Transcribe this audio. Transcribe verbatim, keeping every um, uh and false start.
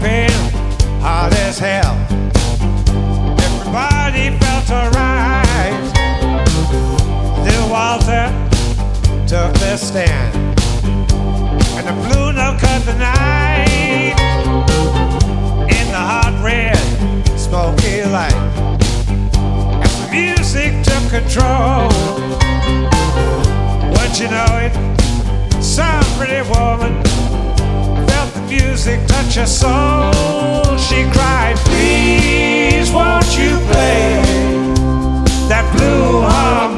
pumping hard as hell. Everybody felt alright. Little Walter took their stand, and the blue note cut the night in the hot red smoky light. As the music took control, wouldn't you know it, some pretty woman felt the music touch her soul. She cried, please won't you play that blue harmony?